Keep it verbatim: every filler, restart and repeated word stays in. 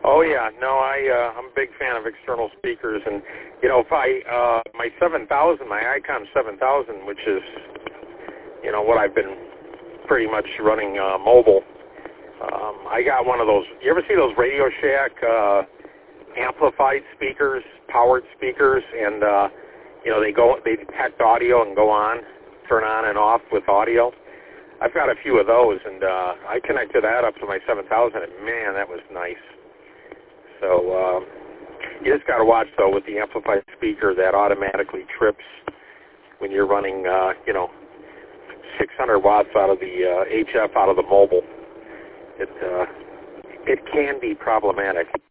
Oh yeah, no, I uh, I'm a big fan of external speakers, and you know, if I uh, my seven thousand, my Icom seven thousand, which is you know what I've been pretty much running uh, mobile. Um, I got one of those. You ever see those Radio Shack uh, amplified speakers, powered speakers, and uh, you know they go they detect audio and go on, turn on and off with audio. I've got a few of those, and uh, I connected that up to my seven thousand, and man, that was nice. So um, you just got to watch, though, with the amplified speaker that automatically trips when you're running, uh, you know, six hundred watts out of the uh, H F out of the mobile. It uh, it can be problematic.